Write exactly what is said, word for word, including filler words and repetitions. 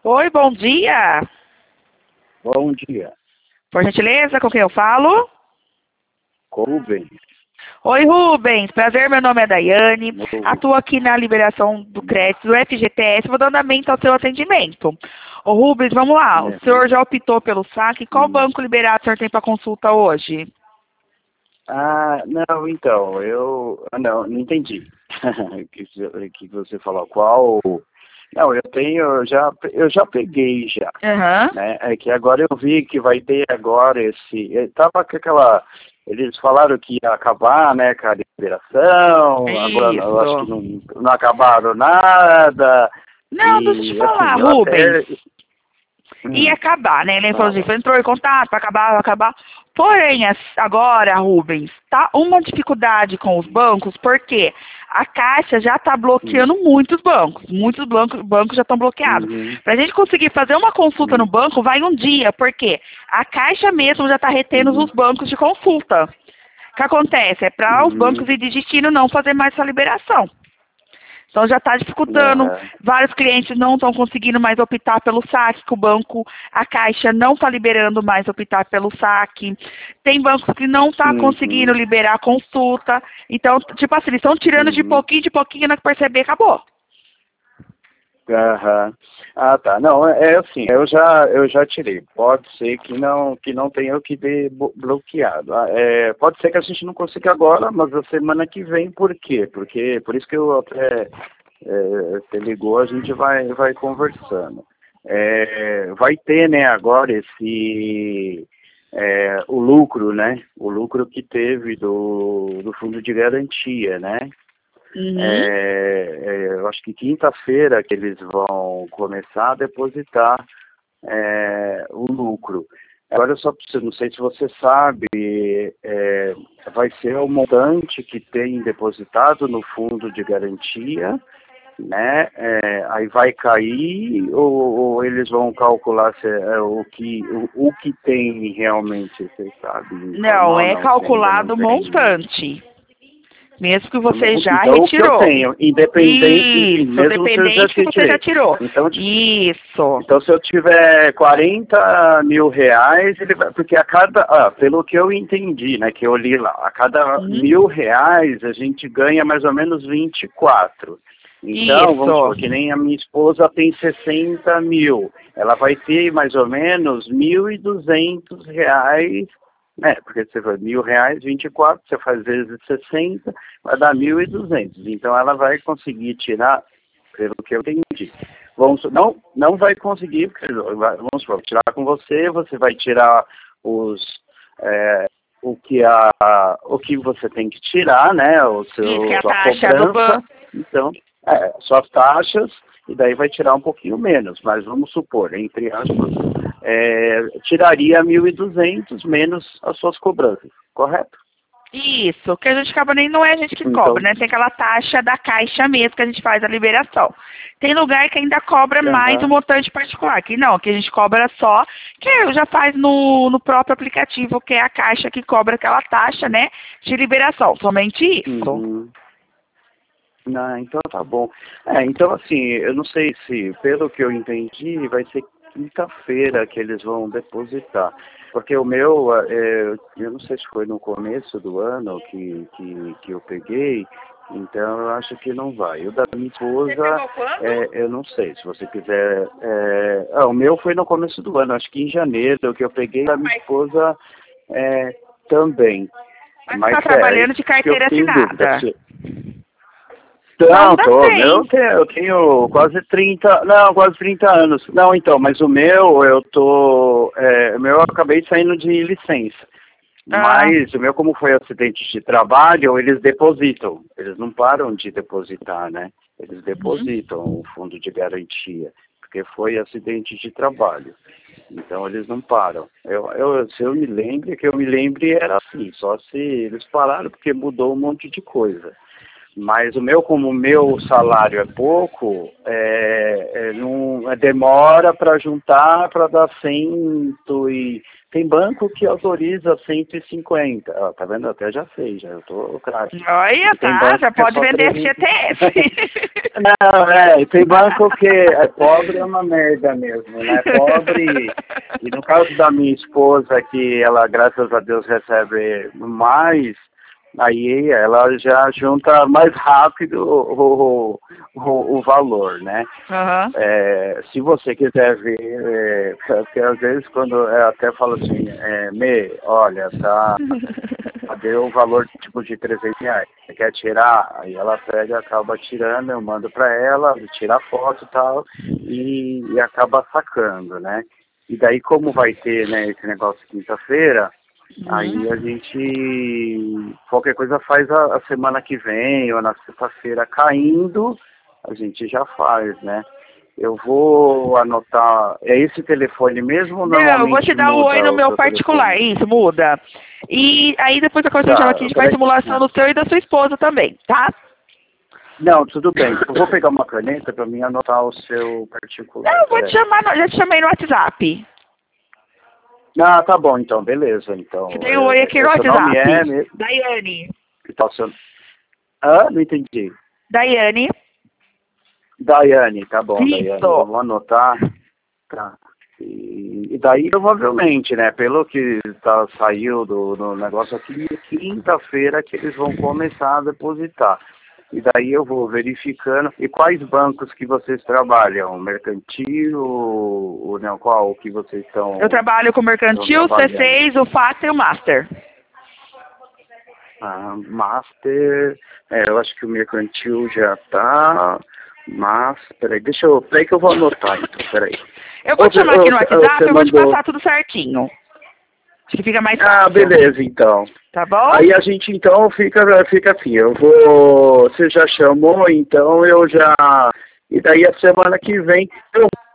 Oi, bom dia. Bom dia. Por gentileza, com quem eu falo? Com Rubens. Oi, Rubens. Prazer, meu nome é Daiane. Novo. Atuo aqui na liberação do crédito do F G T S. Vou dando andamento ao seu atendimento. Ô, Rubens, vamos lá. O É. senhor já optou pelo saque. Qual Hum. banco liberado o senhor tem para consulta hoje? Ah, não, então, eu... Ah, não, não entendi. que, que você falou. Qual... Não, eu tenho, eu já, eu já peguei já. Aham. Né? É que agora eu vi que vai ter agora esse... Eu tava com aquela... Eles falaram que ia acabar, né, com a liberação, agora eu acho que Isso. não, não acabaram nada, Não, deixa eu te e falar, assim, eu Rubens. até... Ia Hum, acabar, né? Ele falou assim, fala. entrou em contato para acabar, vai acabar. Porém, as- agora, Rubens, tá uma dificuldade com os bancos, porque a Caixa já está Hum, bloqueando muitos bancos. Muitos bancos, bancos já estão bloqueados. uhum, Para a gente conseguir fazer uma consulta no hum, banco, vai um dia, porque a Caixa mesmo já está retendo uhum. os bancos de consulta. O que acontece? É para os bancos Uhum. e de destino não fazer mais essa liberação. Então já está dificultando, Aham. vários clientes não estão conseguindo mais optar pelo saque, que o banco, a Caixa não está liberando mais optar pelo saque. Tem bancos que não estão conseguindo Uhum. liberar a consulta. Então, tipo assim, eles estão tirando de Uhum. pouquinho, de pouquinho, na que perceber, acabou. Aham. Ah, tá. Não, é é assim, eu já, eu já tirei. Pode ser que não, que não tenha o que ter bo- bloqueado. Ah, é, pode ser que a gente não consiga agora, mas a semana que vem, por quê? Porque, por isso que eu até, é, você ligou, a gente vai, vai conversando. É, vai ter, né, agora esse, é, o lucro, né? O lucro que teve do, do fundo de garantia, né? Uhum. É, é, eu acho que quinta-feira que eles vão começar a depositar é, o lucro. Agora, eu só preciso, não sei se você sabe, é, vai ser o montante que tem depositado no fundo de garantia, né? É, aí vai cair ou, ou eles vão calcular se, é, o, que, o, o que tem realmente, você sabe Não, informar ou é não, se ainda não calculado o tem. montante. Mesmo que você já Então, o que eu retirou. tenho, independente, Isso, mesmo se eu já dependente que você já tirei. tirou. Então, ti- Isso. então se eu tiver quarenta mil reais, ele vai, porque a cada, ah, pelo que eu entendi, né, que eu li lá, a cada Uhum. mil reais a gente ganha mais ou menos vinte e quatro. Então, vamos Isso. supor, que nem a minha esposa tem sessenta mil. Ela vai ter mais ou menos mil e duzentos reais, né? Porque você vai mil reais, vinte e quatro, você faz vezes sessenta, vai dar mil e duzentos. Então, ela vai conseguir tirar, pelo que eu entendi. Vamos, não, não vai conseguir, porque, vai- vamos supor, tirar com você, você vai tirar os... é, o que, a, o que você tem que tirar, né? O Isso, que é seu, a sua taxa do banco. cobrança. Então, é, suas taxas, e daí vai tirar um pouquinho menos, mas vamos supor, entre aspas, é, tiraria mil e duzentos menos as suas cobranças, correto? Isso, que a gente acaba nem, não é a gente que cobra, Então, né? Tem aquela taxa da caixa mesmo que a gente faz a liberação. Tem lugar que ainda cobra mais um aham, montante particular, que não, que a gente cobra só, que já faz no, no próprio aplicativo, que é a caixa que cobra aquela taxa, né? De liberação, somente isso. uhum. Ah, então tá bom. É, então assim, eu não sei se, pelo que eu entendi, vai ser quinta-feira que eles vão depositar. Porque o meu, é, eu não sei se foi no começo do ano que, que, que eu peguei, então eu acho que não vai. O da minha Você esposa, pegou quando? é, eu não sei, se você quiser. É, ah, o meu foi no começo do ano, acho que em janeiro, que eu peguei da minha Mas, esposa é, também. mas você Mas está é, trabalhando de isso que eu carteira tenho dúvida. assinada. Se, Não não, dá tô, meu, bem. eu tenho, eu tenho quase trinta, não, quase trinta anos. Não, então, mas o meu, eu tô, é, o meu eu acabei saindo de licença. Ah, Mas o meu, como foi acidente de trabalho, eles depositam. Eles não param de depositar, né? Eles uhum. depositam o fundo de garantia, porque foi acidente de trabalho. Então eles não param. Eu, eu, se eu me lembro, que eu me lembre era assim, só se eles pararam porque mudou um monte de coisa. Mas o meu, como o meu salário é pouco, é, é, não, é demora para juntar para dar cento e... Tem banco que autoriza cento e cinquenta. Ó, tá vendo? Até já sei, já eu tô craque. Olha, tá, já pode vender F G T S. Não, é, tem banco que é pobre é uma merda mesmo, né? Pobre, e no caso da minha esposa, que ela, graças a Deus, recebe mais, aí ela já junta mais rápido o, o, o valor, né? Uhum. É, se você quiser ver, é, porque às vezes quando eu até falo assim, é, Me, olha, tá, deu o valor tipo de trezentos reais, você quer tirar? Aí ela pega, acaba tirando, eu mando pra ela, tira a foto e tal, e, e acaba sacando, né? E daí como vai ter, né, esse negócio quinta-feira, Uhum. aí a gente, qualquer coisa faz a, a semana que vem, ou na sexta-feira caindo, a gente já faz, né? Eu vou anotar, é esse telefone mesmo ou Não, eu vou te dar um oi no meu particular, telefone? isso, muda. E aí depois da conversa Tá, aqui, a gente faz simulação do seu e da sua esposa também, tá? Não, tudo bem. Eu vou pegar uma caneta para mim anotar o seu particular. Não, eu vou te chamar, no, já te chamei no WhatsApp. Ah, tá bom, então, beleza. Então, Te dei um oi aqui no seu nome WhatsApp. é mesmo? Daiane. Que tal seu... Ah, não entendi. Daiane. Daiane, tá bom, Isso. Daiane. Eu vou anotar. Tá. E, e daí, provavelmente, né, pelo que tá, saiu do, do negócio aqui, quinta-feira que eles vão começar a depositar. E daí eu vou verificando. E quais bancos que vocês trabalham? Mercantil, ou não, qual que vocês estão... Eu trabalho com Mercantil, C seis, o Factor e o Master. Ah, Master... É, eu acho que o Mercantil já tá... Mas, peraí, deixa eu... Peraí que eu vou anotar, então, peraí. Eu vou te chamar aqui no WhatsApp, eu vou te mandou... passar tudo certinho. Acho que fica mais Ah, fácil. beleza, então. Tá bom? Aí a gente, então, fica, fica assim, eu vou... Você já chamou, então eu já... E daí a semana que vem... Eu